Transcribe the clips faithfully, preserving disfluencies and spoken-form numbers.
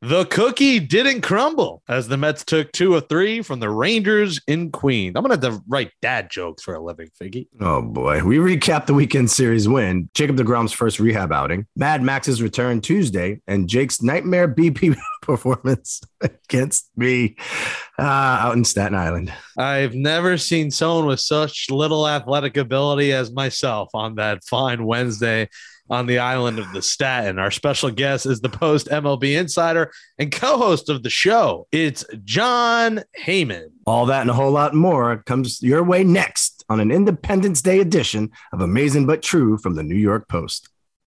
The cookie didn't crumble as the Mets took two of three from the Rangers in Queens. I'm going to have to write dad jokes for a living, Figgy. Oh, boy. We recap the weekend series win, Jacob deGrom's first rehab outing, Mad Max's return Tuesday, and Jake's nightmare B P performance against me uh, out in Staten Island. I've never seen someone with such little athletic ability as myself on that fine Wednesday on the island of the Staten. Our special guest is the Post M L B insider and co-host of the show. It's Jon Heyman. All that and a whole lot more comes your way next on an Independence Day edition of Amazing But True from the New York Post.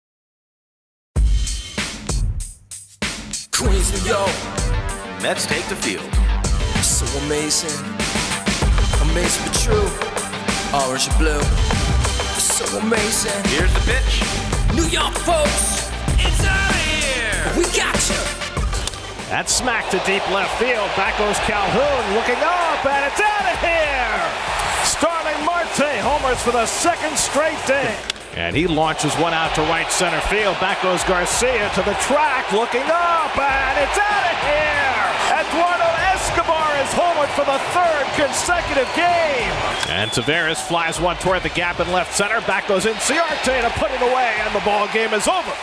Queens, New York. Mets take the field. So amazing. Amazing but true. Orange and blue. So amazing. Here's the pitch. New York folks, It's out of here. we got you. That's smacked to deep left field. Back goes Calhoun looking up, and it's out of here. Starling Marte homers for the second straight day. And he launches one out to right center field. Back goes Garcia to the track, looking up, and it's out of here. Eduardo Escobar is homered for the third consecutive game. And Taveras flies one toward the gap in left center. Back goes Inciarte to put it away, and the ball game is over.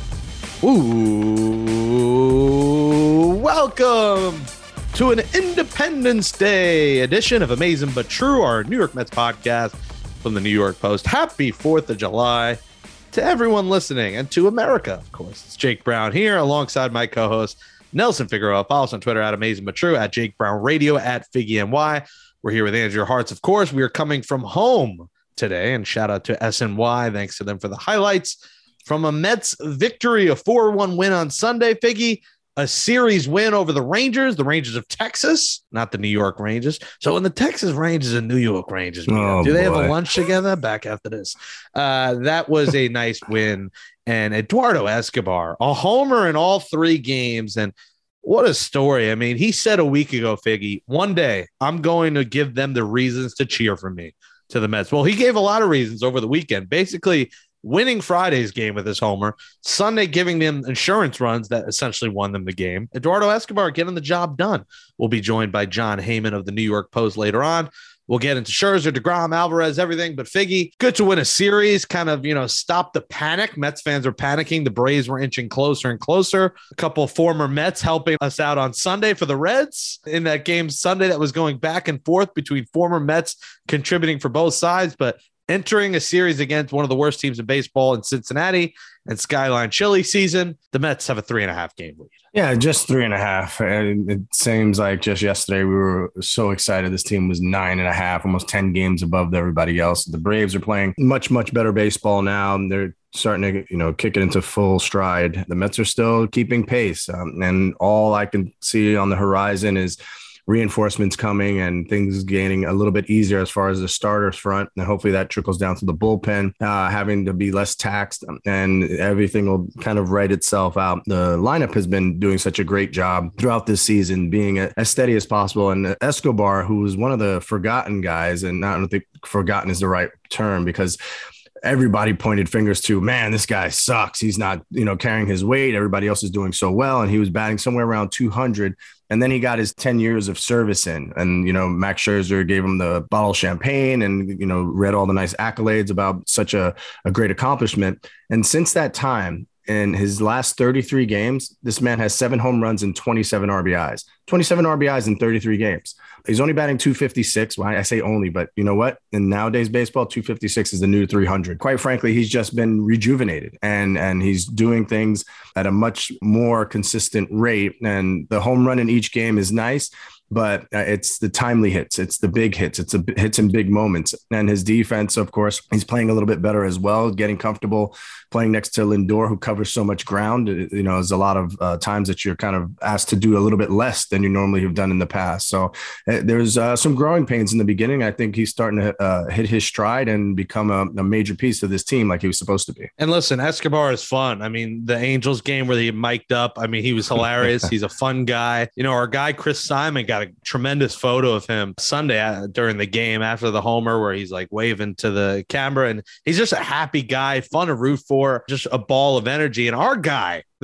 Ooh, welcome to an Independence Day edition of Amazing But True, our New York Mets podcast from the New York Post. Happy fourth of July to everyone listening and to America, of course. It's Jake Brown here alongside my co-host, Nelson Figueroa. Follow us on Twitter at Amazing But True, at Jake Brown Radio, at Figgy N Y. We're here with Andrew Hartz, of course. We are coming from home today, and shout out to S N Y. Thanks to them for the highlights from a Mets victory, a four one win on Sunday, Figgy. A series win over the Rangers, the Rangers of Texas, not the New York Rangers. So when the Texas Rangers and New York Rangers, Oh, do they boy. have a lunch together? Back after this. Uh, that was a nice win. And Eduardo Escobar, a homer in all three games. And what a story. I mean, he said a week ago, Figgy, one day I'm going to give them the reasons to cheer for me to the Mets. Well, he gave a lot of reasons over the weekend, basically winning Friday's game with his homer, Sunday giving them insurance runs that essentially won them the game. Eduardo Escobar getting the job done. We'll be joined by Jon Heyman of the New York Post later on. We'll get into Scherzer, DeGrom, Alvarez, everything. But Figgy, good to win a series, kind of, you know, stop the panic. Mets fans were panicking. The Braves were inching closer and closer. A couple of former Mets helping us out on Sunday for the Reds in that game Sunday that was going back and forth between former Mets contributing for both sides. But entering a series against one of the worst teams in baseball in Cincinnati and Skyline Chili season, the Mets have a three and a half game lead. Yeah, just three and a half. And it seems like just yesterday we were so excited. This team was nine and a half, almost ten games above everybody else. The Braves are playing much, much better baseball now. They're starting to, you know, kick it into full stride. The Mets are still keeping pace. Um, and all I can see on the horizon is reinforcements coming and things getting a little bit easier as far as the starters front. And hopefully that trickles down to the bullpen, uh, having to be less taxed, and everything will kind of right itself out. The lineup has been doing such a great job throughout this season, being as steady as possible. And Escobar, who was one of the forgotten guys, and I don't think forgotten is the right term, because everybody pointed fingers to, man, this guy sucks. He's not, you know, carrying his weight. Everybody else is doing so well. And he was batting somewhere around two hundred. And then he got his ten years of service in. And, you know, Max Scherzer gave him the bottle of champagne and, you know, read all the nice accolades about such a, a great accomplishment. And since that time, in his last thirty-three games, this man has seven home runs and twenty-seven R B Is. twenty-seven R B Is in thirty-three games. He's only batting two fifty-six. Well, I say only, but you know what? In nowadays baseball, two fifty-six is the new three hundred. Quite frankly, he's just been rejuvenated, and, and he's doing things at a much more consistent rate. And the home run in each game is nice, but uh, it's the timely hits. It's the big hits. It's the hits in big moments. And his defense, of course, he's playing a little bit better as well, getting comfortable playing next to Lindor, who covers so much ground. You know, there's a lot of uh, times that you're kind of asked to do a little bit less than you normally have done in the past. So uh, there's uh, some growing pains in the beginning. I think he's starting to uh, hit his stride and become a, a major piece of this team like he was supposed to be. And listen, Escobar is fun. I mean, the Angels game where he mic'd up, I mean, he was hilarious. He's a fun guy. You know, our guy, Chris Simon, got a tremendous photo of him Sunday uh, during the game after the homer where he's like waving to the camera. And he's just a happy guy, fun to root for, just a ball of energy. And our guy,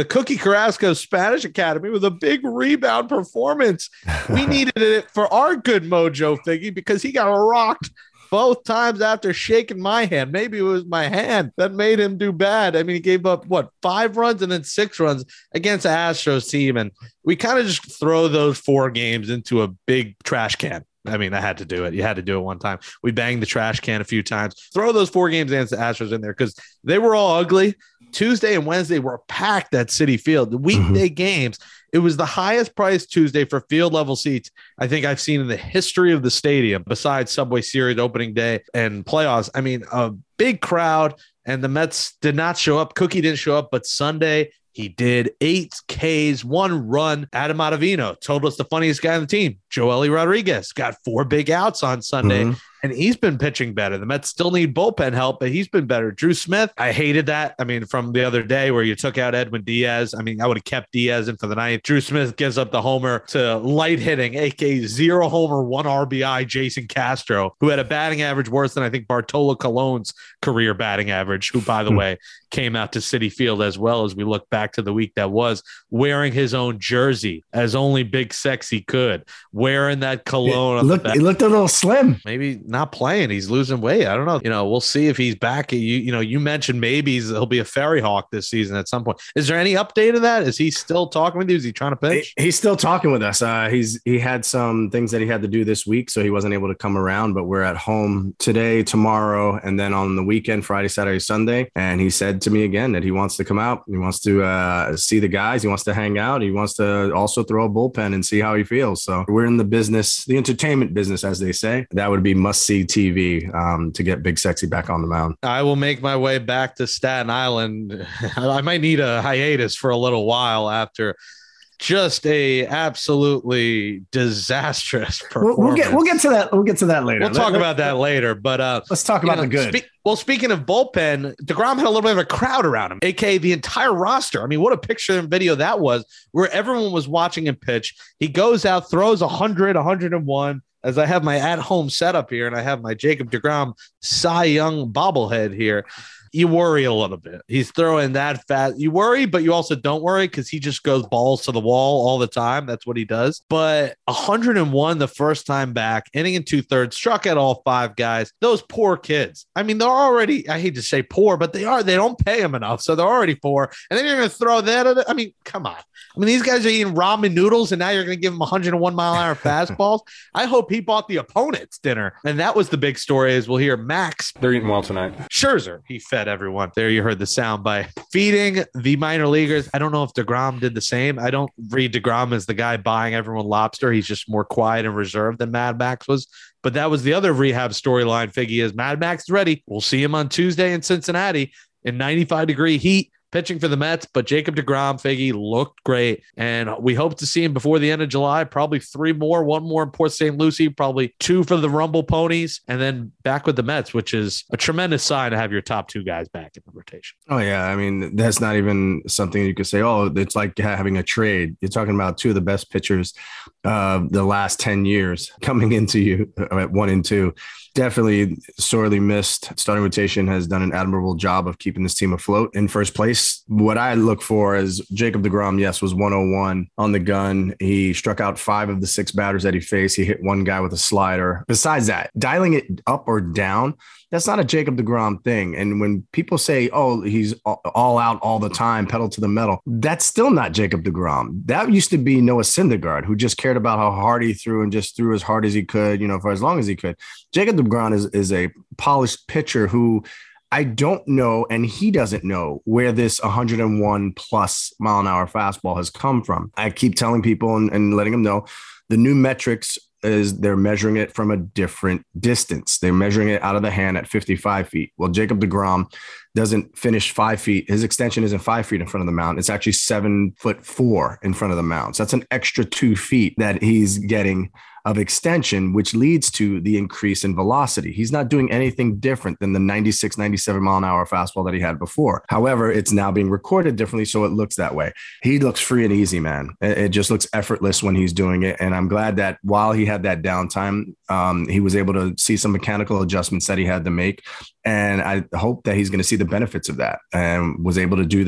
the Cookie Carrasco Spanish Academy with a big rebound performance. We needed it for our good mojo, Figgy, because he got rocked both times after shaking my hand. Maybe it was my hand that made him do bad. I mean, he gave up, what, five runs and then six runs against the Astros team. And we kind of just throw those four games into a big trash can. I mean, I had to do it. You had to do it one time. We banged the trash can a few times. Throw those four games against the Astros in there because they were all ugly. Tuesday and Wednesday were packed at Citi Field. The weekday mm-hmm. games, it was the highest priced Tuesday for field level seats I think I've seen in the history of the stadium, besides Subway Series opening day and playoffs. I mean, a big crowd, and the Mets did not show up. Cookie didn't show up, but Sunday he did eight Ks, one run. Adam Ottavino told us the funniest guy on the team. Joely Rodriguez got four big outs on Sunday. Mm-hmm. And he's been pitching better. The Mets still need bullpen help, but he's been better. Drew Smith, I hated that. I mean, from the other day where you took out Edwin Diaz. I mean, I would have kept Diaz in for the ninth. Drew Smith gives up the homer to light hitting, a k a zero homer, one R B I, Jason Castro, who had a batting average worse than I think Bartolo Colon's career batting average, who, by the way, came out to Citi Field as well as we look back to the week that was, wearing his own jersey as only Big Sexy could, wearing that cologne. It looked, it looked a little slim. Maybe not playing. He's losing weight. I don't know. You know, we'll see if he's back. You, you know, you mentioned maybe he'll be a Ferry Hawk this season at some point. Is there any update of that? Is he still talking with you? Is he trying to pitch? He, he's still talking with us. Uh, he's he had some things that he had to do this week, so he wasn't able to come around. But we're at home today, tomorrow, and then on the weekend, Friday, Saturday, Sunday. And he said to me again that he wants to come out. He wants to uh, see the guys. He wants to hang out. He wants to also throw a bullpen and see how he feels. So we're in the business, the entertainment business, as they say. That would be must-see T V um, to get Big Sexy back on the mound. I will make my way back to Staten Island. I might need a hiatus for a little while after just a absolutely disastrous performance. We'll, we'll get we'll get to that. We'll get to that later. We'll talk Let, about that later. But uh, let's talk about know, the good. Spe- well, speaking of bullpen, DeGrom had a little bit of a crowd around him, a k a the entire roster. I mean, what a picture and video that was, where everyone was watching him pitch. He goes out, throws one hundred, one hundred one. As I have my at-home setup here, and I have my Jacob DeGrom Cy Young bobblehead here, you worry a little bit. He's throwing that fast. You worry, but you also don't worry because he just goes balls to the wall all the time. That's what he does. But one hundred one the first time back, inning and two-thirds, struck out all five guys. Those poor kids. I mean, they're already, I hate to say poor, but they are. They don't pay them enough, so they're already poor. And then you're going to throw that at it. I mean, come on. I mean, these guys are eating ramen noodles, and now you're going to give them one hundred one mile-an-hour fastballs. I hope he bought the opponent's dinner. And that was the big story, is we'll hear Max. They're eating well tonight. Scherzer, he fed everyone. There you heard the sound by feeding the minor leaguers. I don't know if DeGrom did the same. I don't read DeGrom as the guy buying everyone lobster. He's just more quiet and reserved than Mad Max was. But that was the other rehab storyline. Figgy is Mad Max is ready. We'll see him on Tuesday in Cincinnati in ninety-five degree heat, pitching for the Mets. But Jacob DeGrom, Figgy, looked great. And we hope to see him before the end of July. Probably three more, one more in Port Saint Lucie, probably two for the Rumble Ponies, and then back with the Mets, which is a tremendous sign to have your top two guys back in the rotation. Oh, yeah. I mean, that's not even something you could say, oh, it's like having a trade. You're talking about two of the best pitchers of uh, the last ten years coming into you at one and two. Definitely sorely missed. Starting rotation has done an admirable job of keeping this team afloat in first place. What I look for is Jacob DeGrom, yes, was one oh one on the gun. He struck out five of the six batters that he faced. He hit one guy with a slider. Besides that, dialing it up or down, that's not a Jacob DeGrom thing. And when people say, oh, he's all out all the time, pedal to the metal, that's still not Jacob DeGrom. That used to be Noah Syndergaard, who just cared about how hard he threw and just threw as hard as he could, you know, for as long as he could. Jacob DeGrom is, is a polished pitcher who I don't know, and he doesn't know where this one hundred one plus mile an hour fastball has come from. I keep telling people and, and letting them know the new metrics is they're measuring it from a different distance. They're measuring it out of the hand at fifty-five feet. Well, Jacob DeGrom doesn't finish five feet. His extension isn't five feet in front of the mound. It's actually seven foot four in front of the mound. So that's an extra two feet that he's getting of extension, which leads to the increase in velocity. He's not doing anything different than the ninety-six, ninety-seven mile an hour fastball that he had before. However, it's now being recorded differently, so it looks that way. He looks free and easy, man. It just looks effortless when he's doing it. And I'm glad that while he had that downtime, um, he was able to see some mechanical adjustments that he had to make. And I hope that he's going to see the benefits of that and was able to do that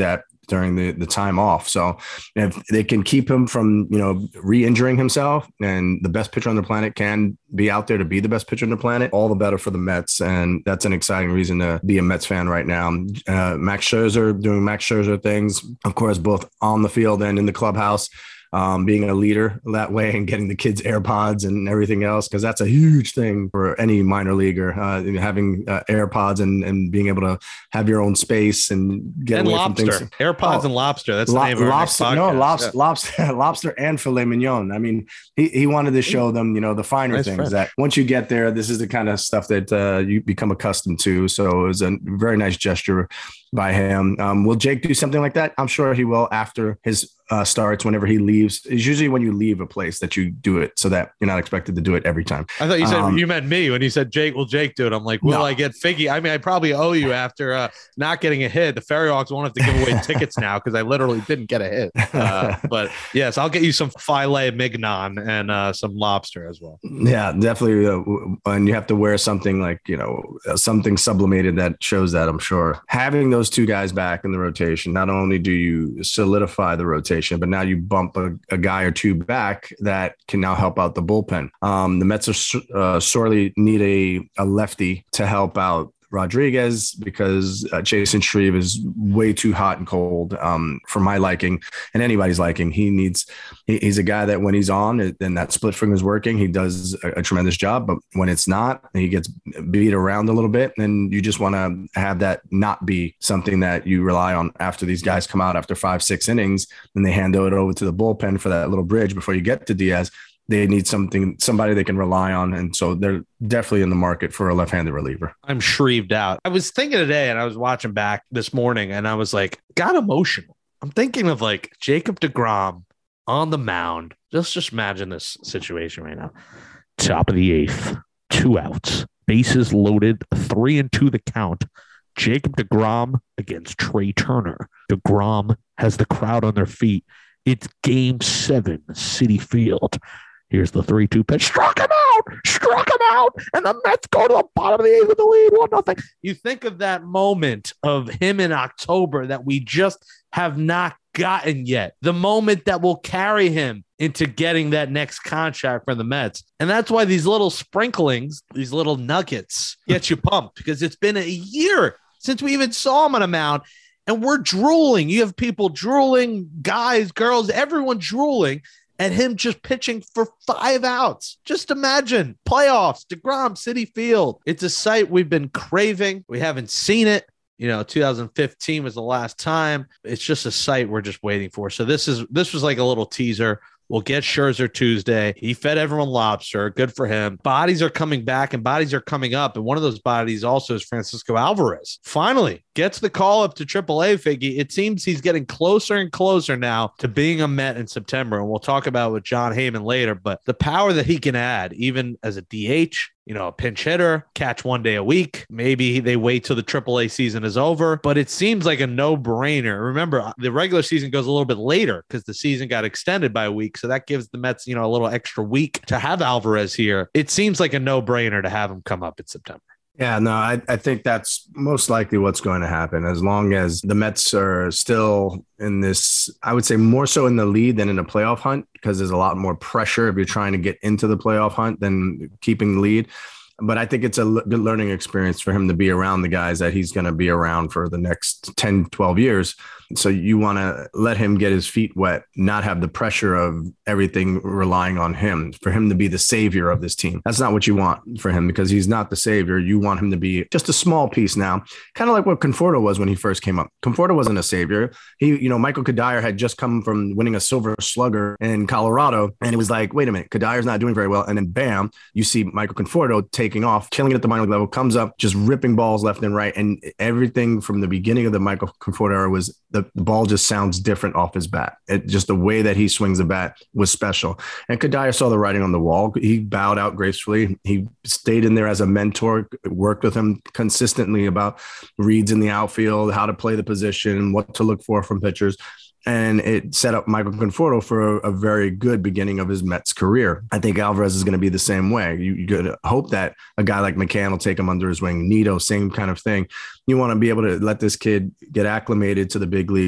during the, the time off. So if they can keep him from, you know, re-injuring himself, and the best pitcher on the planet can be out there to be the best pitcher on the planet, all the better for the Mets. And that's an exciting reason to be a Mets fan right now. Uh, Max Scherzer doing Max Scherzer things, of course, both on the field and in the clubhouse. Um, being a leader that way and getting the kids AirPods and everything else, because that's a huge thing for any minor leaguer, uh, having uh, AirPods and, and being able to have your own space and get and away lobster. from things. AirPods oh, and lobster. That's lo- the name of our lobster. next No, podcast. lobster, Yeah. lobster, lobster, and filet mignon. I mean, he, he wanted to show them, you know, the finer Nice things French. that once you get there, this is the kind of stuff that uh, you become accustomed to. So it was a very nice gesture by him. Um, will Jake do something like that? I'm sure he will after his uh, starts, whenever he leaves. It's usually when you leave a place that you do it so that you're not expected to do it every time. I thought you said Um, you meant me when you said Jake. Will Jake do it? I'm like, will No. I get Figgy? I mean, I probably owe you after uh, not getting a hit. The Ferry Hawks won't have to give away tickets now because I literally didn't get a hit. Uh, but yes, I'll get you some filet mignon and uh, some lobster as well. Yeah, definitely. Uh, and you have to wear something like, you know, something sublimated that shows that, I'm sure. Having those two guys back in the rotation, not only do you solidify the rotation, but now you bump a, a guy or two back that can now help out the bullpen. Um, the Mets are uh, sorely need a, a lefty to help out Rodriguez because uh, Jason Shreve is way too hot and cold um, for my liking and anybody's liking. He needs, he, he's a guy that when he's on and that split finger is working, he does a, a tremendous job. But when it's not, he gets beat around a little bit. And you just want to have that not be something that you rely on after these guys come out after five, six innings and they hand it over to the bullpen for that little bridge before you get to Diaz. They need something, somebody they can rely on. And so they're definitely in the market for a left-handed reliever. I'm shrived out. I was thinking today and I was watching back this morning and I was like, got emotional. I'm thinking of like Jacob deGrom on the mound. Just, just imagine this situation right now. Top of the eighth, two outs, bases loaded, three and two the count. Jacob deGrom against Trey Turner. deGrom has the crowd on their feet. It's game seven, Citi Field. Here's the three two pitch. Struck him out! Struck him out! And the Mets go to the bottom of the eighth with the lead, one nothing. You think of that moment of him in October that we just have not gotten yet. The moment that will carry him into getting that next contract for the Mets. And that's why these little sprinklings, these little nuggets get you pumped because it's been a year since we even saw him on a mound. And we're drooling. You have people drooling, guys, girls, everyone drooling at him just pitching for five outs. Just imagine playoffs, DeGrom, Citi Field. It's a sight we've been craving. We haven't seen it. You know, two thousand fifteen was the last time. It's just a sight we're just waiting for. So this is this was like a little teaser. We'll get Scherzer Tuesday. He fed everyone lobster. Good for him. Bodies are coming back and bodies are coming up. And one of those bodies also is Francisco Alvarez. Finally gets the call up to triple A, Figgy. It seems he's getting closer and closer now to being a Met in September. And we'll talk about it with John Heyman later. But the power that he can add, even as a D H, you know, a pinch hitter, catch one day a week. Maybe they wait till the triple A season is over, but it seems like a no-brainer. Remember, the regular season goes a little bit later because the season got extended by a week. So that gives the Mets, you know, a little extra week to have Alvarez here. It seems like a no-brainer to have him come up in September. Yeah, no, I, I think that's most likely what's going to happen as long as the Mets are still in this, I would say more so in the lead than in a playoff hunt, because there's a lot more pressure if you're trying to get into the playoff hunt than keeping the lead. But I think it's a good learning experience for him to be around the guys that he's going to be around for the next ten, twelve years. So you want to let him get his feet wet, not have the pressure of everything relying on him, for him to be the savior of this team. That's not what you want for him because he's not the savior. You want him to be just a small piece now, kind of like what Conforto was when he first came up. Conforto wasn't a savior. He, you know, Michael Kadire had just come from winning a Silver Slugger in Colorado. And it was like, wait a minute, Kadire's not doing very well. And then bam, you see Michael Conforto taking off, killing it at the minor league level, comes up, just ripping balls left and right. And everything from the beginning of the Michael Conforto era was the, the ball just sounds different off his bat. It just the way that he swings the bat was special. And Kadire saw the writing on the wall. He bowed out gracefully. He stayed in there as a mentor, worked with him consistently about reads in the outfield, how to play the position, what to look for from pitchers. And it set up Michael Conforto for a, a very good beginning of his Mets career. I think Alvarez is going to be the same way. You, you could hope that a guy like McCann will take him under his wing. Nito, same kind of thing. You want to be able to let this kid get acclimated to the big leagues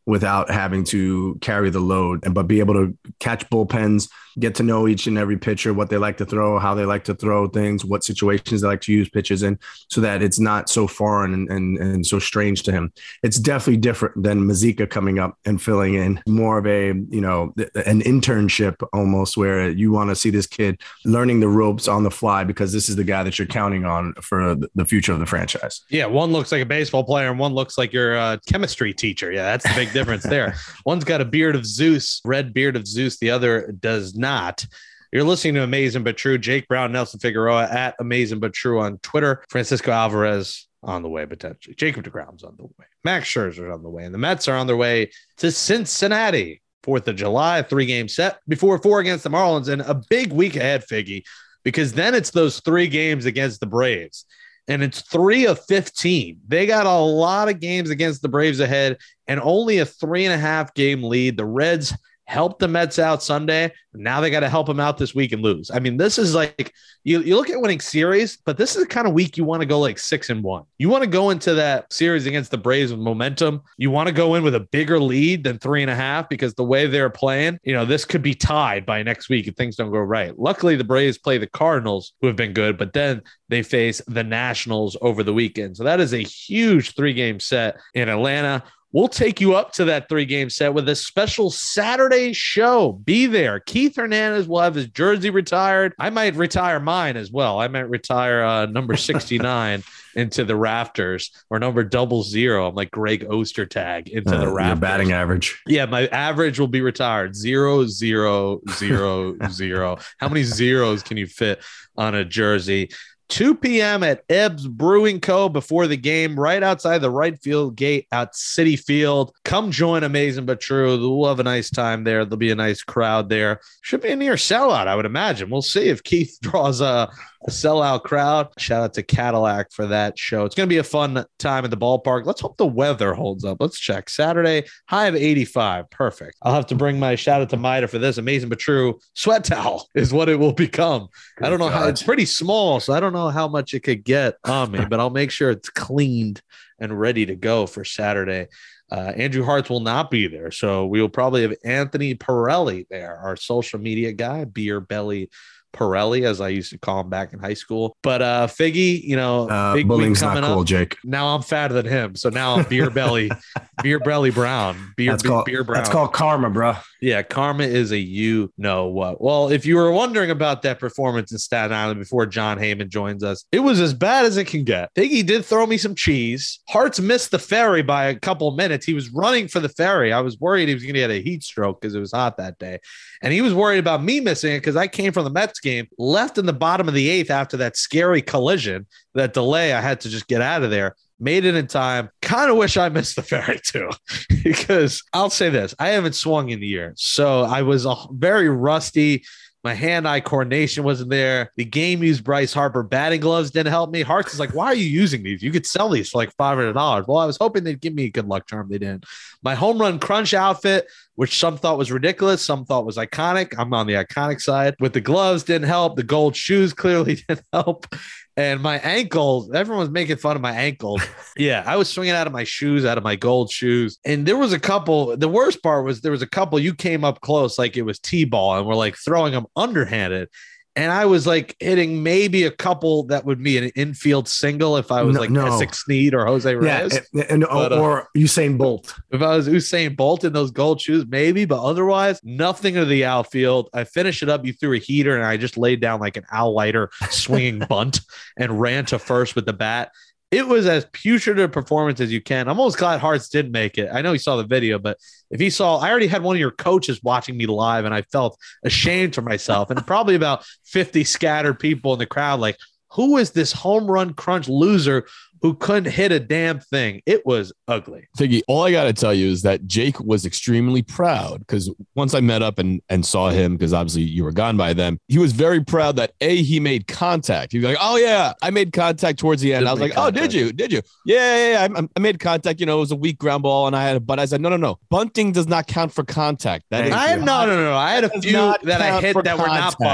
without having to carry the load, and but be able to catch bullpens, get to know each and every pitcher, what they like to throw, how they like to throw things, what situations they like to use pitches in, so that it's not so foreign and, and, and so strange to him. It's definitely different than Mazika coming up and filling in. More of a, you know, an internship almost, where you want to see this kid learning the ropes on the fly, because this is the guy that you're counting on for the future of the franchise. Yeah, one looks like a baseball player and one looks like your uh, chemistry teacher. Yeah, that's the big difference there. One's got a beard of Zeus, red beard of Zeus. The other does not. You're listening to Amazing But True. Jake Brown, Nelson Figueroa at Amazing But True on Twitter. Francisco Alvarez on the way, potentially. Jacob deGrom's on the way. Max Scherzer's on the way. And the Mets are on their way to Cincinnati. fourth of July, three-game set before four against the Marlins. And a big week ahead, Figgy, because then it's those three games against the Braves. And it's three of fifteen. They got a lot of games against the Braves ahead and only a three and a half game lead. The Reds helped the Mets out Sunday. Now they got to help them out this week and lose. I mean, this is like, you, you look at winning series, but this is the kind of week you want to go like six and one. You want to go into that series against the Braves with momentum. You want to go in with a bigger lead than three and a half, because the way they're playing, you know, this could be tied by next week if things don't go right. Luckily, the Braves play the Cardinals, who have been good, but then they face the Nationals over the weekend. So that is a huge three-game set in Atlanta. We'll take you up to that three-game set with a special Saturday show. Be there. Keith Hernandez will have his jersey retired. I might retire mine as well. I might retire uh, number sixty-nine into the rafters, or number double zero. I'm like Greg Ostertag into uh, the rafters. Your batting average. Yeah, my average will be retired. Zero, zero, zero, zero. How many zeros can you fit on a jersey? two p.m. at Ebbs Brewing Co. before the game, right outside the right field gate at Citi Field. Come join Amazing But True. We'll have a nice time there. There'll be a nice crowd there. Should be a near sellout, I would imagine. We'll see if Keith draws a, a sellout crowd. Shout out to Cadillac for that show. It's going to be a fun time at the ballpark. Let's hope the weather holds up. Let's check. Saturday, high of eighty-five. Perfect. I'll have to bring my shout out to Mida for this. Amazing But True sweat towel is what it will become. Good I don't know God. how it's pretty small, so I don't know how much it could get on me, but I'll make sure it's cleaned and ready to go for Saturday. Uh, Andrew Hartz will not be there, so we will probably have Anthony Pirelli there, our social media guy, Beer Belly Pirelli, as I used to call him back in high school. But uh, Figgy, you know, uh, big bullying's week coming not cool, up. Jake. Now I'm fatter than him, so now I'm Beer Belly, Beer Belly Brown, Beer that's called, Beer Brown. That's called karma, bro. Yeah, karma is a you know what. Well, if you were wondering about that performance in Staten Island before John Heyman joins us, it was as bad as it can get. Figgy did throw me some cheese. Hartz missed the ferry by a couple of minutes. He was running for the ferry. I was worried he was going to get a heat stroke because it was hot that day. And he was worried about me missing it because I came from the Mets game, left in the bottom of the eighth after that scary collision, that delay. I had to just get out of there. Made it in time. Kind of wish I missed the ferry too, because I'll say this, I haven't swung in years. So I was uh, very rusty. My hand-eye coordination wasn't there. The game used Bryce Harper batting gloves, didn't help me. Hartz is like, why are you using these? You could sell these for like five hundred dollars. Well, I was hoping they'd give me a good luck charm. They didn't. My home run crunch outfit, which some thought was ridiculous, some thought was iconic. I'm on the iconic side. With the gloves, didn't help. The gold shoes clearly didn't help. And my ankles, everyone was making fun of my ankles. Yeah, I was swinging out of my shoes, out of my gold shoes. And there was a couple, the worst part was there was a couple, you came up close like it was T-ball and we're like throwing them underhanded. And I was like hitting maybe a couple that would be an infield single if I was no, like no. Essex Snead or Jose Reyes. Yeah, and, but, uh, or Usain Bolt. If I was Usain Bolt in those gold shoes, maybe, but otherwise, nothing to the outfield. I finished it up. You threw a heater, and I just laid down like an Al Leiter swinging bunt and ran to first with the bat. It was as putrid a performance as you can. I'm almost glad Hartz didn't make it. I know he saw the video, but if he saw, I already had one of your coaches watching me live, and I felt ashamed for myself. And probably about fifty scattered people in the crowd, like, who is this home run crunch loser who couldn't hit a damn thing? It was ugly. Figgy, all I got to tell you is that Jake was extremely proud, because once I met up and, and saw him, because obviously you were gone by then, he was very proud that A, he made contact. He was like, oh yeah, I made contact towards the end. I was like, contact. oh, did you? Did you? Yeah, yeah, yeah. I, I made contact. You know, it was a weak ground ball and I had a butt. I said, no, no, no. Bunting does not count for contact. That is I had, no, no, no, no. I had a few that I hit that contact. were not bunts.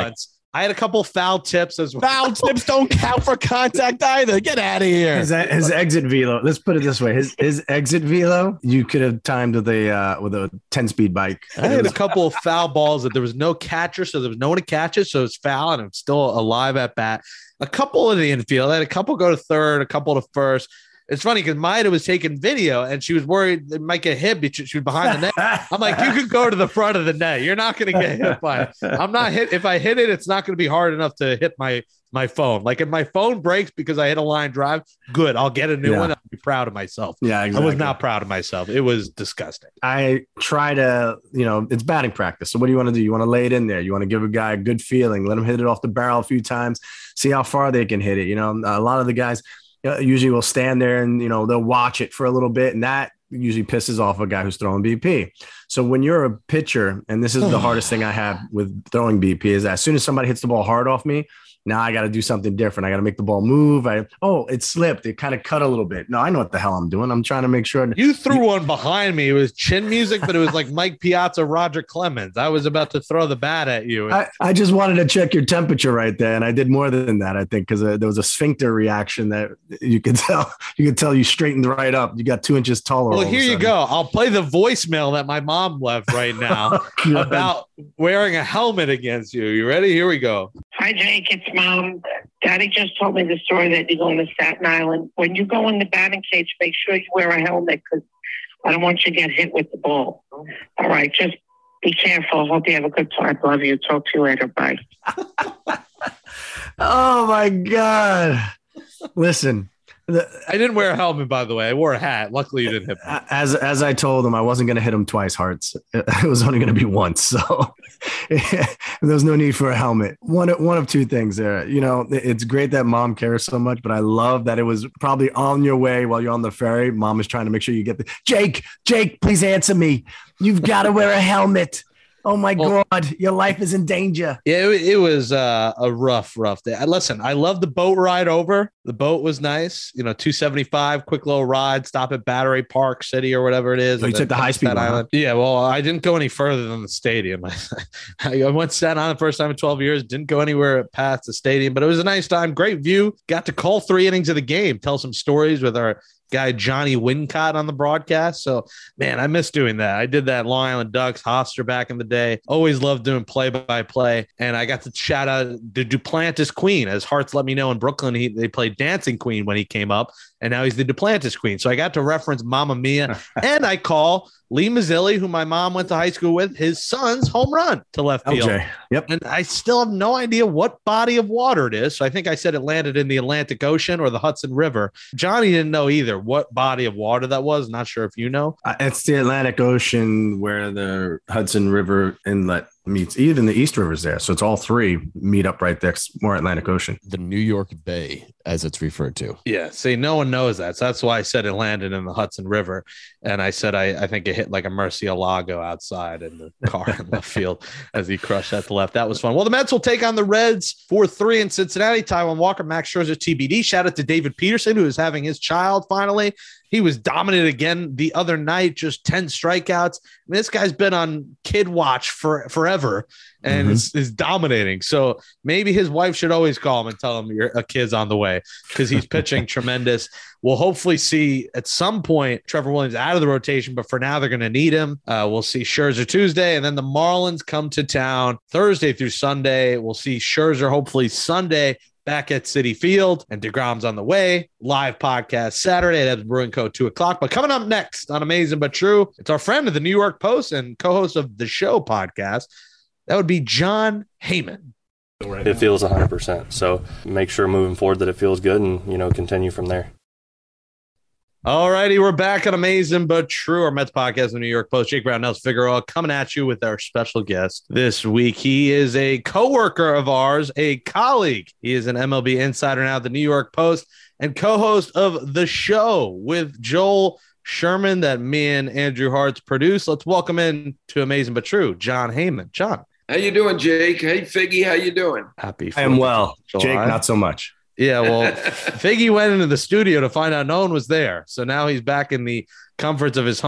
I had a couple foul tips as well. Foul tips don't count for contact either. Get out of here. His, his exit velo. Let's put it this way: his his exit velo, you could have timed with a uh, with a ten speed bike. I had a couple of foul balls that there was no catcher, so there was no one to catch it, so it's foul, and I'm still alive at bat. A couple in the infield. I had a couple go to third, a couple to first. It's funny because Maida was taking video and she was worried it might get hit because she was behind the net. I'm like, you could go to the front of the net. You're not going to get hit by it. I'm not hit. If I hit it, it's not going to be hard enough to hit my my phone. Like if my phone breaks because I hit a line drive, good. I'll get a new yeah. one. I'll be proud of myself. Yeah, exactly. I was not proud of myself. It was disgusting. I try to, you know, it's batting practice. So what do you want to do? You want to lay it in there. You want to give a guy a good feeling, let him hit it off the barrel a few times, see how far they can hit it. You know, a lot of the guys usually will stand there and, you know, they'll watch it for a little bit, and that usually pisses off a guy who's throwing B P. So when you're a pitcher, and this is the hardest thing I have with throwing B P, is that as soon as somebody hits the ball hard off me, now I got to do something different. I got to make the ball move. I oh, it slipped. It kind of cut a little bit. No, I know what the hell I'm doing. I'm trying to make sure. You threw one behind me. It was chin music, but it was like Mike Piazza, Roger Clemens. I was about to throw the bat at you. I, I just wanted to check your temperature right there, and I did more than that, I think, because uh, there was a sphincter reaction that you could tell. You could tell you straightened right up. You got two inches taller. Well, here you go. I'll play the voicemail that my mom left right now about wearing a helmet against you. You ready? Here we go. Hi, Jake. It's Mom. Daddy just told me the story that you're going to Staten Island. When you go in the batting cage, make sure you wear a helmet because I don't want you to get hit with the ball. All right. Just be careful. Hope you have a good time. Love you. Talk to you later. Bye. Oh, my God. Listen. The, I didn't wear a helmet, by the way. I wore a hat. Luckily, you didn't hit me. As as I told him, I wasn't going to hit him twice, Hearts. It was only going to be once. So there was no need for a helmet. One, one of two things there. You know, it's great that Mom cares so much, but I love that it was probably on your way while you're on the ferry. Mom is trying to make sure you get the Jake, Jake, please answer me. You've got to wear a helmet. Oh, my well, God, your life is in danger. Yeah, it, it was uh, a rough, rough day. I, listen, I love the boat ride over. The boat was nice. You know, two seventy-five, quick little ride, stop at Battery Park City or whatever it is. Oh, you took the high-speed one, Island. Huh? Yeah, well, I didn't go any further than the stadium. I went to Staten Island the first time in twelve years, didn't go anywhere past the stadium, but it was a nice time. Great view. Got to call three innings of the game, tell some stories with our guy Johnny Wincott on the broadcast. So, man, I miss doing that. I did that Long Island Ducks, Hofstra back in the day. Always loved doing play-by-play. And I got to shout out the Duplantis Queen. As Hearts let me know in Brooklyn, he, they played Dancing Queen when he came up, and now he's the Duplantis Queen. So I got to reference Mamma Mia, and I call Lee Mazzilli, who my mom went to high school with, his son's home run to left field. L J. Yep. And I still have no idea what body of water it is. So I think I said it landed in the Atlantic Ocean or the Hudson River. Johnny didn't know either what body of water that was. Not sure if you know. Uh, it's the Atlantic Ocean where the Hudson River inlet meets. Even the East River's there. So it's all three meet up right there. It's more Atlantic Ocean. The New York Bay, as it's referred to. Yeah. See, no one knows that. So that's why I said it landed in the Hudson River. And I said, I, I think it hit like a Murcielago outside in the car in left field as he crushed at the left. That was fun. Well, the Mets will take on the Reds four three in Cincinnati. Taijuan Walker, Max Scherzer, T B D. Shout out to David Peterson, who is having his child finally. He was dominant again the other night, just ten strikeouts. I mean, this guy's been on kid watch for forever and mm-hmm. is, is dominating. So maybe his wife should always call him and tell him your a kid's on the way because he's pitching tremendous. We'll hopefully see at some point Trevor Williams out of the rotation, but for now they're going to need him. Uh, we'll see Scherzer Tuesday, and then the Marlins come to town Thursday through Sunday. We'll see Scherzer hopefully Sunday back at Citi Field, and DeGrom's on the way. Live podcast Saturday at Brewing Co. two o'clock. But coming up next on Amazing But True, it's our friend of the New York Post and co-host of the Show podcast. That would be Jon Heyman. It feels one hundred percent. So make sure moving forward that it feels good and, you know, continue from there. All righty, we're back on Amazing But True, our Mets podcast, the New York Post. Jake Brown, Nelson Figueroa coming at you with our special guest this week. He is a coworker of ours, a colleague. He is an M L B insider now at the New York Post and co-host of The Show with Joel Sherman that me and Andrew Hartz produce. Let's welcome in to Amazing But True, Jon Heyman. Jon. How you doing, Jake? Hey, Figgy, how you doing? Happy I am well. July. Jake, not so much. Yeah, well, Figgy went into the studio to find out no one was there. So now he's back in the comforts of his home.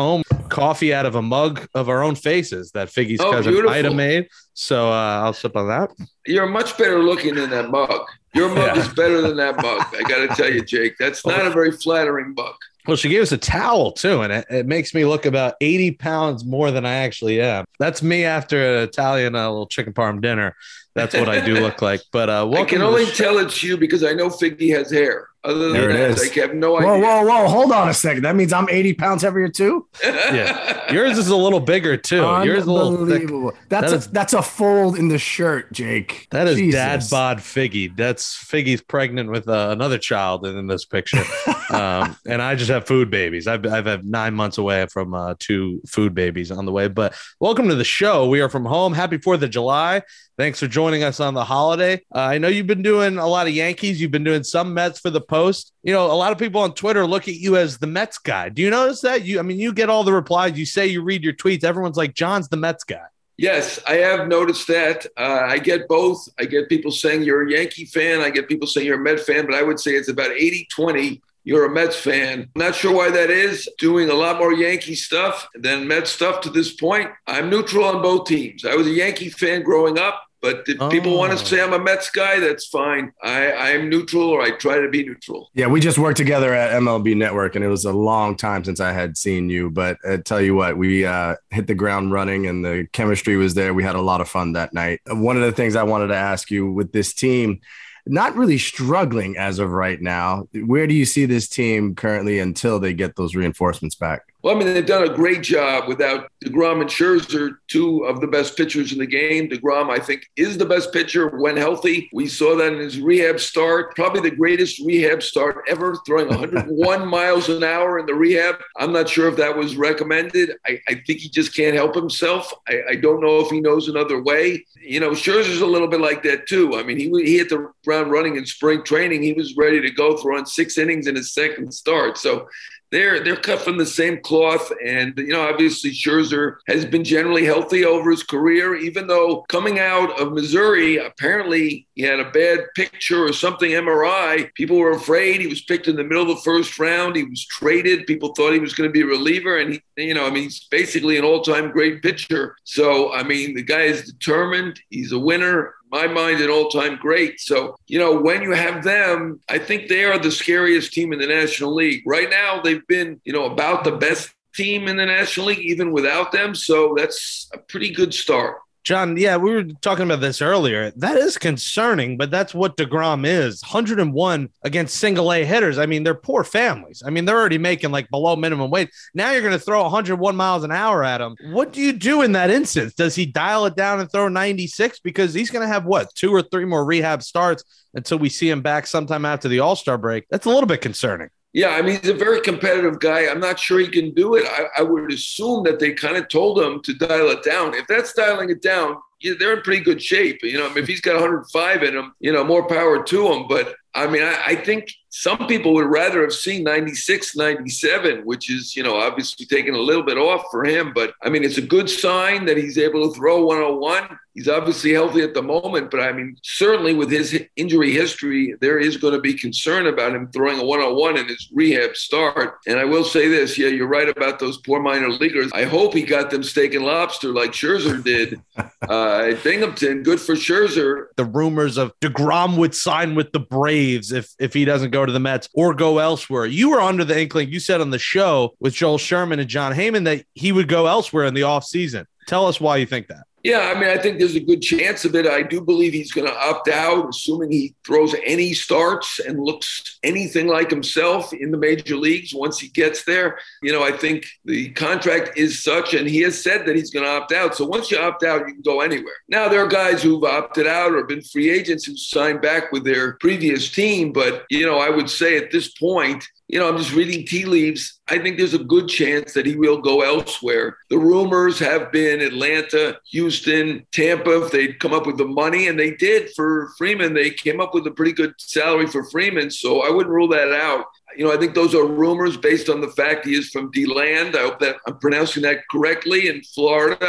coffee out of a mug of our own faces that Figgy's Oh, cousin beautiful. Ida made. So uh, I'll sip on that. You're much better looking than that mug. Your mug Yeah. is better than that mug. I got to tell you, Jake, that's not a very flattering mug. Well, she gave us a towel too, and it, it makes me look about eighty pounds more than I actually am. That's me after an Italian uh, little chicken parm dinner. That's what I do look like. But uh, I welcome can to only the show. tell it's you because I know Figgy has hair. Other than There it that, is. I have no Whoa, idea. whoa, whoa. Hold on a second. That means I'm eighty pounds heavier too? Yeah, yours is a little bigger too. Yours is a little thick. Unbelievable. That's, That a, is- that's a fold in the shirt, Jake. That is Jesus. dad bod Figgy. That's Figgy's pregnant with uh, another child in, in this picture. um, and I just have food babies. I've, I've had nine months away from uh, two food babies on the way. But welcome to the show. We are from home. Happy fourth of July. Thanks for joining us on the holiday. Uh, I know you've been doing a lot of Yankees. You've been doing some Mets for the Post. You know, a lot of people on Twitter look at you as the Mets guy. Do you notice that? You, I mean, you get all the replies. You say you read your tweets. Everyone's like, John's the Mets guy. Yes, I have noticed that. Uh, I get both. I get people saying you're a Yankee fan. I get people saying you're a Met fan, but I would say it's about eighty twenty. You're a Mets fan. Not sure why that is. Doing a lot more Yankee stuff than Mets stuff to this point. I'm neutral on both teams. I was a Yankee fan growing up, but if Oh. people want to say I'm a Mets guy, that's fine. I, I'm neutral, or I try to be neutral. Yeah, we just worked together at M L B Network, and it was a long time since I had seen you. But I tell you what, we uh, hit the ground running, and the chemistry was there. We had a lot of fun that night. One of the things I wanted to ask you with this team, not really struggling as of right now, where do you see this team currently until they get those reinforcements back? Well, I mean, they've done a great job without DeGrom and Scherzer, two of the best pitchers in the game. DeGrom, I think, is the best pitcher when healthy. We saw that in his rehab start, probably the greatest rehab start ever, throwing one hundred one miles an hour in the rehab. I'm not sure if that was recommended. I, I think he just can't help himself. I, I don't know if he knows another way. You know, Scherzer's a little bit like that, too. I mean, he, he hit the ground running in spring training. He was ready to go, throwing six innings in his second start. So, They're they're cut from the same cloth. And, you know, obviously Scherzer has been generally healthy over his career, even though coming out of Missouri, apparently he had a bad picture or something, M R I. People were afraid. He was picked in the middle of the first round. He was traded. People thought he was going to be a reliever. And, he, you know, I mean, he's basically an all-time great pitcher. So, I mean, the guy is determined. He's a winner. My mind, an all-time great. So, you know, when you have them, I think they are the scariest team in the National League. Right now, they've been, you know, about the best team in the National League, even without them. So that's a pretty good start. John, yeah, we were talking about this earlier. That is concerning, but that's what DeGrom is. one hundred one against single A hitters. I mean, they're poor families. I mean, they're already making like below minimum wage. Now you're going to throw one hundred one miles an hour at him. What do you do in that instance? Does he dial it down and throw ninety-six? Because he's going to have, what, two or three more rehab starts until we see him back sometime after the All-Star break. That's a little bit concerning. Yeah, I mean, he's a very competitive guy. I'm not sure he can do it. I, I would assume that they kind of told him to dial it down. If that's dialing it down, yeah, they're in pretty good shape. You know, I mean, if he's got one hundred five in him, you know, more power to him. But I mean, I, I think some people would rather have seen ninety-six, ninety-seven, which is, you know, obviously taking a little bit off for him. But I mean, it's a good sign that he's able to throw one oh one. He's obviously healthy at the moment, but I mean, certainly with his injury history, there is going to be concern about him throwing a one oh one in his rehab start. And I will say this, yeah, you're right about those poor minor leaguers. I hope he got them steak and lobster like Scherzer did uh, at Binghamton. Good for Scherzer. The rumors of DeGrom would sign with the Braves if, if he doesn't go to the Mets or go elsewhere. You were under the inkling, you said on the show with Joel Sherman and John Heyman that he would go elsewhere in the offseason. Tell us why you think that. Yeah, I mean, I think there's a good chance of it. I do believe he's going to opt out, assuming he throws any starts and looks anything like himself in the major leagues once he gets there. You know, I think the contract is such, and he has said that he's going to opt out. So once you opt out, you can go anywhere. Now, there are guys who've opted out or been free agents who signed back with their previous team. But, you know, I would say at this point, you know, I'm just reading tea leaves. I think there's a good chance that he will go elsewhere. The rumors have been Atlanta, Houston, Tampa, if they'd come up with the money, and they did for Freeman. They came up with a pretty good salary for Freeman, so I wouldn't rule that out. You know, I think those are rumors based on the fact he is from D-Land. I hope that I'm pronouncing that correctly in Florida. I,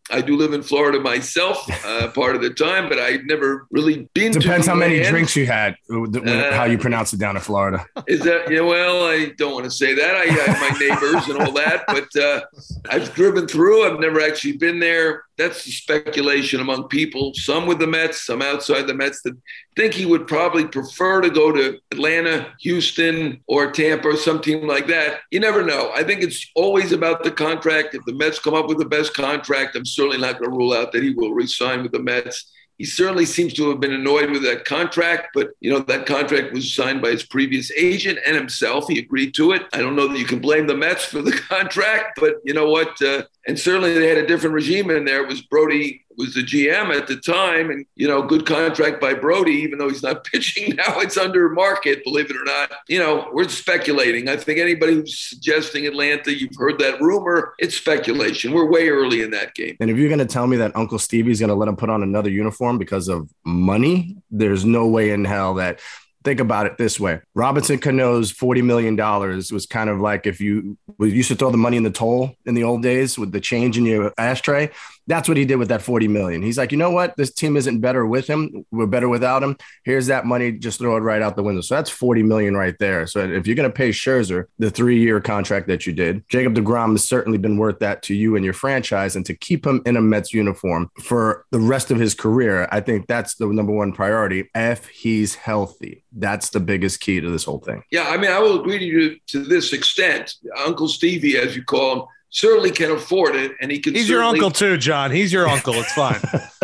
I do live in Florida myself, uh, part of the time, but I've never really been. Depends to how many land. drinks you had, uh, how you pronounce it down in Florida. Is that, yeah, well, I don't want to say that. I have my neighbors and all that, but uh, I've driven through. I've never actually been there. That's the speculation among people, some with the Mets, some outside the Mets, that think he would probably prefer to go to Atlanta, Houston, or Tampa, or some team like that. You never know. I think it's always about the contract. If the Mets come up with the best contract, I'm certainly not going to rule out that he will re-sign with the Mets. He certainly seems to have been annoyed with that contract, but, you know, that contract was signed by his previous agent and himself. He agreed to it. I don't know that you can blame the Mets for the contract, but you know what? Uh, and certainly they had a different regime in there. It was Brody was the G M at the time, and, you know, good contract by Brody, even though he's not pitching now. It's under market, believe it or not. You know, we're speculating. I think anybody who's suggesting Atlanta, you've heard that rumor, it's speculation. We're way early in that game. And if you're going to tell me that Uncle Stevie's going to let him put on another uniform because of money, there's no way in hell that. Think about it this way. Robinson Cano's forty million dollars was kind of like if you used to throw the money in the toll in the old days with the change in your ashtray. That's what he did with that forty million dollars. He's like, you know what? This team isn't better with him. We're better without him. Here's that money. Just throw it right out the window. So that's forty million dollars right there. So if you're going to pay Scherzer the three-year contract that you did, Jacob deGrom has certainly been worth that to you and your franchise. And to keep him in a Mets uniform for the rest of his career, I think that's the number one priority. If he's healthy, that's the biggest key to this whole thing. Yeah, I mean, I will agree to you to this extent. Uncle Stevie, as you call him, certainly can afford it, and he can. He's your uncle too, John. He's your uncle. It's fine.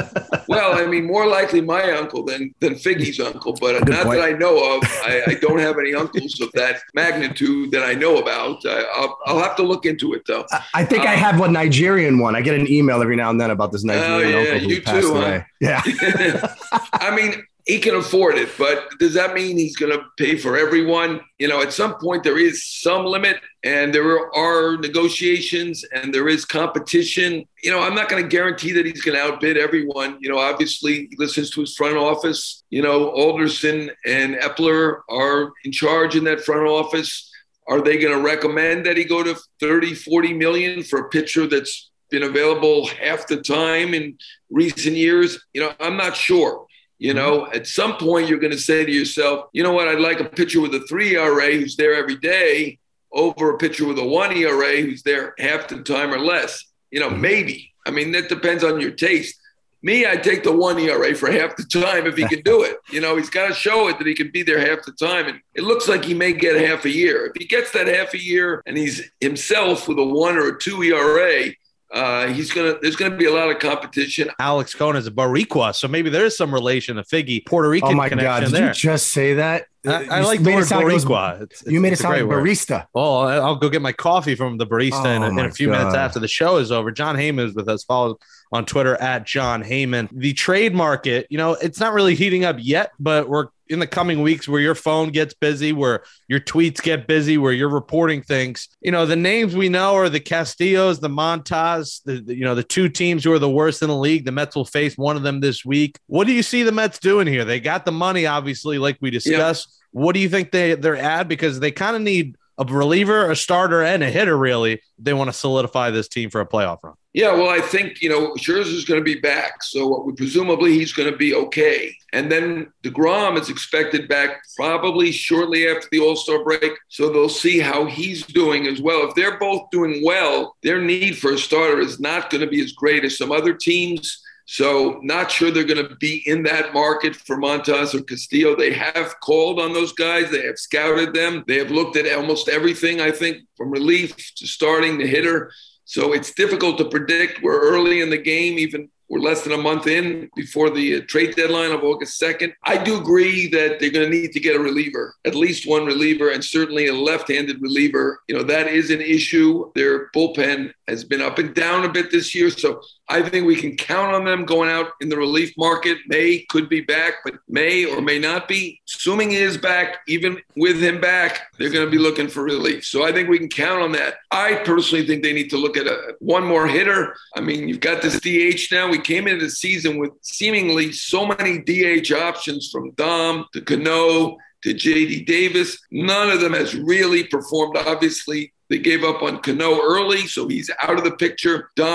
Well, I mean, more likely my uncle than than Figgy's uncle, but Good not point. that I know of. I, I don't have any uncles of that magnitude that I know about. I, I'll, I'll have to look into it, though. I, I think um, I have one Nigerian one. I get an email every now and then about this Nigerian uh, yeah, uncle who you passed too, away. Huh? Yeah. I mean, he can afford it, but does that mean he's going to pay for everyone? You know, at some point there is some limit, and there are negotiations and there is competition. You know, I'm not going to guarantee that he's going to outbid everyone. You know, obviously he listens to his front office. You know, Alderson and Epler are in charge in that front office. Are they going to recommend that he go to thirty, forty million for a pitcher that's been available half the time in recent years? You know, I'm not sure. You know, at some point you're going to say to yourself, you know what, I'd like a pitcher with a three E R A who's there every day over a pitcher with a one E R A who's there half the time or less. You know, maybe. I mean, that depends on your taste. Me, I'd take the one E R A for half the time if he can do it. You know, he's got to show it that he can be there half the time. And it looks like he may get half a year. If he gets that half a year and he's himself with a one or a two E R A, Uh, he's gonna. There's gonna be a lot of competition. Alex Cohen is a Boricua, so maybe there is some relation to Figgy, Puerto Rican oh my connection God, did there. you just say that? I, I you like the made word it sound like it was- Boricua. It's, it's, You made it it's a sound like great word. barista. Oh, I'll go get my coffee from the barista Oh in, a, in my a few minutes God. after the show is over. John Heyman is with us. Follow on Twitter at John Heyman. The trade market, you know, it's not really heating up yet, but we're in the coming weeks where your phone gets busy, where your tweets get busy, where you're reporting things. You know, the names we know are the Castillos, the Montas, the, the you know, the two teams who are the worst in the league. The Mets will face one of them this week. What do you see the Mets doing here? They got the money, obviously, like we discussed. Yeah. What do you think they, they're at? Because they kind of need a reliever, a starter, and a hitter, really. They want to solidify this team for a playoff run. Yeah, well, I think, you know, Scherzer's going to be back. So presumably he's going to be okay. And then DeGrom is expected back probably shortly after the All-Star break. So they'll see how he's doing as well. If they're both doing well, their need for a starter is not going to be as great as some other teams. So not sure they're going to be in that market for Montas or Castillo. They have called on those guys. They have scouted them. They have looked at almost everything, I think, from relief to starting to hitter. So it's difficult to predict. We're early in the game, even we're less than a month in before the uh, trade deadline of August second. I do agree that they're going to need to get a reliever, at least one reliever, and certainly a left-handed reliever. You know, that is an issue. Their bullpen has been up and down a bit this year. So I think we can count on them going out in the relief market. May could be back, but may or may not be. Assuming he is back, even with him back, they're going to be looking for relief. So I think we can count on that. I personally think they need to look at a, one more hitter. I mean, you've got this D H now. We came into the season with seemingly so many D H options, from Dom to Cano to J D Davis. None of them has really performed. Obviously, they gave up on Cano early, so he's out of the picture. Dom is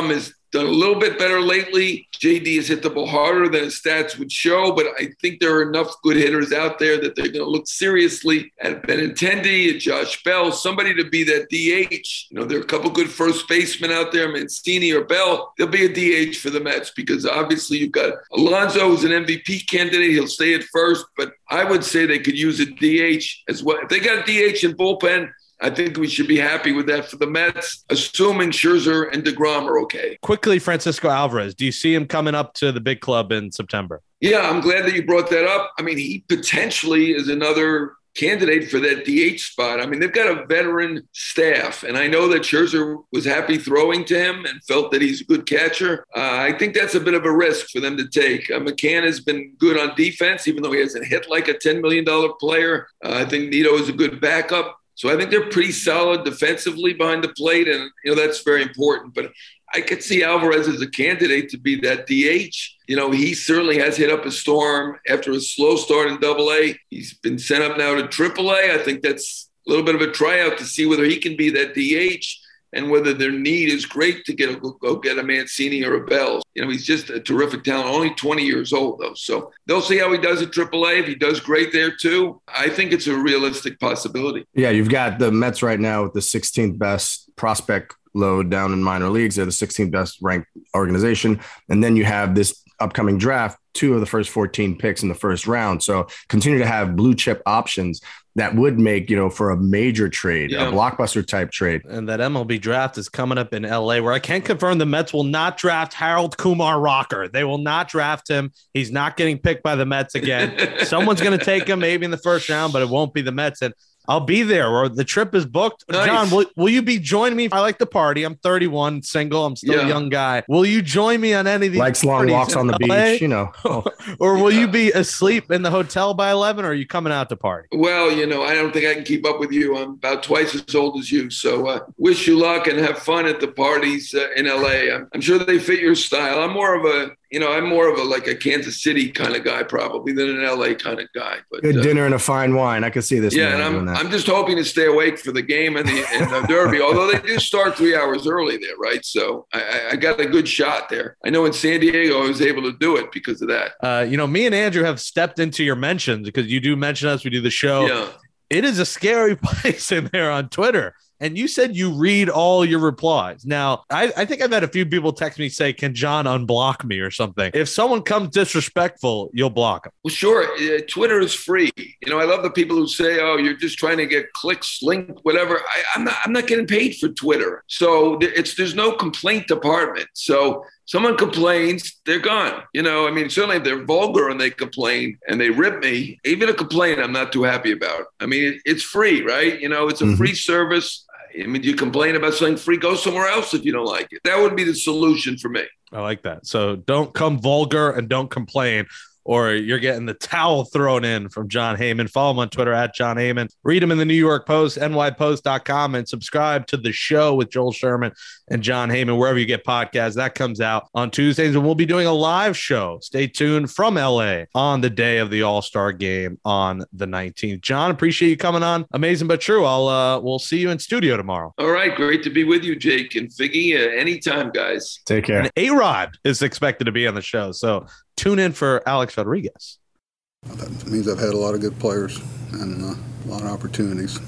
done a little bit better lately. J D has hit the ball harder than his stats would show, but I think there are enough good hitters out there that they're going to look seriously at Benintendi, at Josh Bell, somebody to be that D H. You know, there are a couple good first basemen out there, Mancini or Bell. There'll be a D H for the Mets because obviously you've got Alonso, who's an M V P candidate. He'll stay at first, but I would say they could use a D H as well. If they got a D H in bullpen, I think we should be happy with that for the Mets, assuming Scherzer and DeGrom are okay. Quickly, Francisco Alvarez, do you see him coming up to the big club in September? Yeah, I'm glad that you brought that up. I mean, he potentially is another candidate for that D H spot. I mean, they've got a veteran staff, and I know that Scherzer was happy throwing to him and felt that he's a good catcher. Uh, I think that's a bit of a risk for them to take. Uh, McCann has been good on defense, even though he hasn't hit like a ten million dollars player. Uh, I think Nito is a good backup. So I think they're pretty solid defensively behind the plate, and you know that's very important. But I could see Alvarez as a candidate to be that D H. You know, he certainly has hit up a storm after a slow start in Double A. He's been sent up now to Triple A. I think that's a little bit of a tryout to see whether he can be that D H and whether their need is great to get a, go get a Mancini or a Bell. You know, he's just a terrific talent, only twenty years old, though. So they'll see how he does at Triple A. If he does great there, too, I think it's a realistic possibility. Yeah, you've got the Mets right now with the sixteenth best prospect load down in minor leagues. They're the sixteenth best ranked organization. And then you have this upcoming draft, two of the first fourteen picks in the first round. So continue to have blue chip options that would make, you know, for a major trade, yeah. a blockbuster type trade. And that M L B draft is coming up in L A, where I can confirm the Mets will not draft Harold Kumar Rocker. They will not draft him. He's not getting picked by the Mets again. Someone's going to take him maybe in the first round, but it won't be the Mets. And I'll be there, or the trip is booked. Nice. John, will, will you be joining me? I like to party. I'm thirty-one, single. I'm still yeah. a young guy. Will you join me on any of these Likes long walks on the L A? Beach, you know. Oh. Or will yeah. you be asleep in the hotel by eleven, or are you coming out to party? Well, you know, I don't think I can keep up with you. I'm about twice as old as you. So uh, wish you luck and have fun at the parties uh, in L A. I'm, I'm sure they fit your style. I'm more of a You know, I'm more of a like a Kansas City kind of guy probably than an L A kind of guy. But good uh, dinner and a fine wine. I could see this. Yeah, and I'm I'm just hoping to stay awake for the game and the, and the Derby. Although they do start three hours early there, right? So I, I got a good shot there. I know in San Diego I was able to do it because of that. Uh, you know, me and Andrew have stepped into your mentions because you do mention us. We do the show. Yeah. It is a scary place in there on Twitter. And you said you read all your replies. Now, I, I think I've had a few people text me say, can John unblock me or something? If someone comes disrespectful, you'll block them. Well, sure. Uh, Twitter is free. You know, I love the people who say, oh, you're just trying to get clicks, link, whatever. I, I'm not I'm not getting paid for Twitter. So it's there's no complaint department. So someone complains, they're gone. You know, I mean, certainly if they're vulgar and they complain and they rip me, even a complaint I'm not too happy about. I mean, it, it's free, right? You know, it's a mm-hmm. free service. I mean, you complain about something free, go somewhere else if you don't like it. That would be the solution for me. I like that. So don't come vulgar and don't complain, or you're getting the towel thrown in from Jon Heyman. Follow him on Twitter at Jon Heyman. Read him in the New York Post, N Y Post dot com, and subscribe to the show with Joel Sherman and Jon Heyman, wherever you get podcasts. That comes out on Tuesdays, and we'll be doing a live show. Stay tuned from L A on the day of the All-Star game on the nineteenth. John, appreciate you coming on. Amazing but true. I'll uh, we'll see you in studio tomorrow. All right, great to be with you, Jake and Figgy. Uh, anytime, guys. Take care. And A-Rod is expected to be on the show, so tune in for Alex Rodriguez. That means I've had a lot of good players and uh, a lot of opportunities.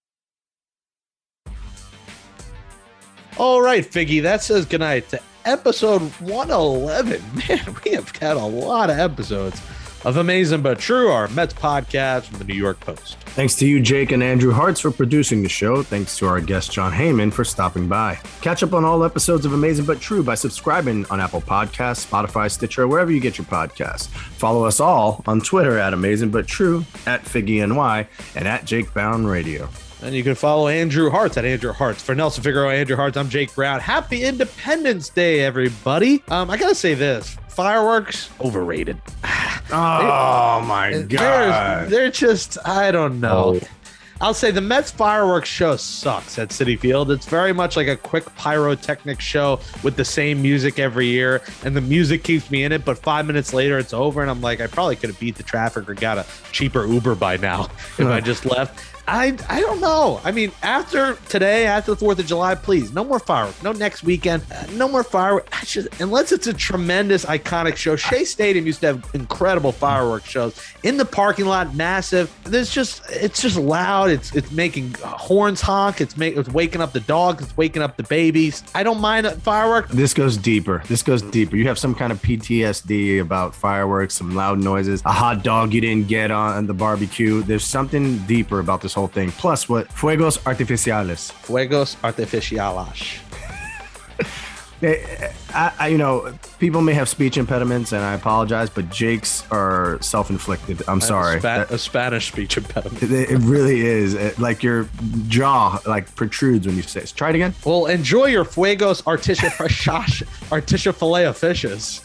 All right, Figgy, that says goodnight to episode one eleven. Man, we have had a lot of episodes of Amazing But True, our Mets podcast from the New York Post. Thanks to you, Jake and Andrew Hartz, for producing the show. Thanks to our guest, Jon Heyman, for stopping by. Catch up on all episodes of Amazing But True by subscribing on Apple Podcasts, Spotify, Stitcher, wherever you get your podcasts. Follow us all on Twitter at Amazing But True, at FiggyNY, and at Jake Brown Radio. And you can follow Andrew Hartz at Andrew Hartz. For Nelson Figueroa, Andrew Hartz, I'm Jake Brown. Happy Independence Day, everybody. Um, I got to say this. Fireworks, overrated. Oh, they, my God. They're, they're just, I don't know. Oh. I'll say the Mets fireworks show sucks at Citi Field. It's very much like a quick pyrotechnic show with the same music every year, and the music keeps me in it, but five minutes later it's over, and I'm like, I probably could have beat the traffic or got a cheaper Uber by now if I just left. I I don't know. I mean, after today, after the fourth of July, please, no more fireworks. No next weekend. Uh, no more fireworks. I just, unless it's a tremendous, iconic show. Shea Stadium used to have incredible fireworks shows in the parking lot, massive. There's just, it's just loud. It's it's making horns honk. It's, make, it's waking up the dogs. It's waking up the babies. I don't mind a firework. This goes deeper. This goes deeper. You have some kind of P T S D about fireworks, some loud noises, a hot dog you didn't get on the barbecue. There's something deeper about this whole thing. Plus, what fuegos artificiales? Fuegos artificiales. They, I, I, you know, people may have speech impediments, and I apologize, but Jake's are self-inflicted. I'm sorry. A, Spa- a Spanish speech impediment. It, it really is. It, like your jaw, like protrudes when you say it. Try it again. Well, enjoy your Fuegos articia articia filet of fishes.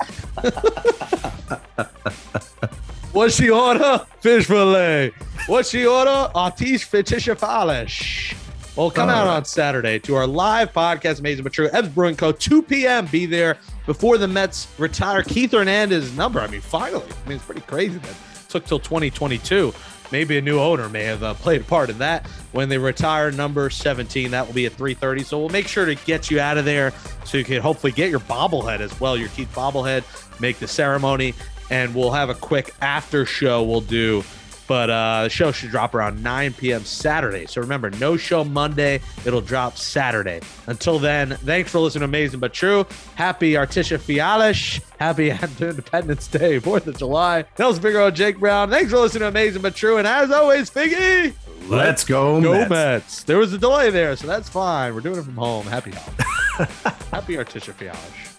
What's she order? Fish fillet. What's she order? Artiche fitisha falish. Well, come out on Saturday to our live podcast, Amazing But True, Ebbs Brewing Co. two p.m. Be there before the Mets retire Keith Hernandez's number. I mean, finally. I mean, it's pretty crazy that it took till twenty twenty-two. Maybe a new owner may have uh, played a part in that. When they retire number seventeen, that will be at three thirty. So we'll make sure to get you out of there so you can hopefully get your bobblehead as well, your Keith bobblehead, make the ceremony, and we'll have a quick after show we'll do. But uh, the show should drop around nine p.m. Saturday. So remember, no show Monday. It'll drop Saturday. Until then, thanks for listening to Amazing But True. Happy Articia Fialish. Happy Independence Day, fourth of July. Nelson Figueroa, Jake Brown. Thanks for listening to Amazing But True. And as always, Figgy, let's go, go Mets. Mets. There was a delay there, so that's fine. We're doing it from home. Happy holidays. Happy Articia Fialish.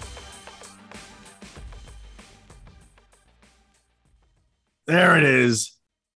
There it is.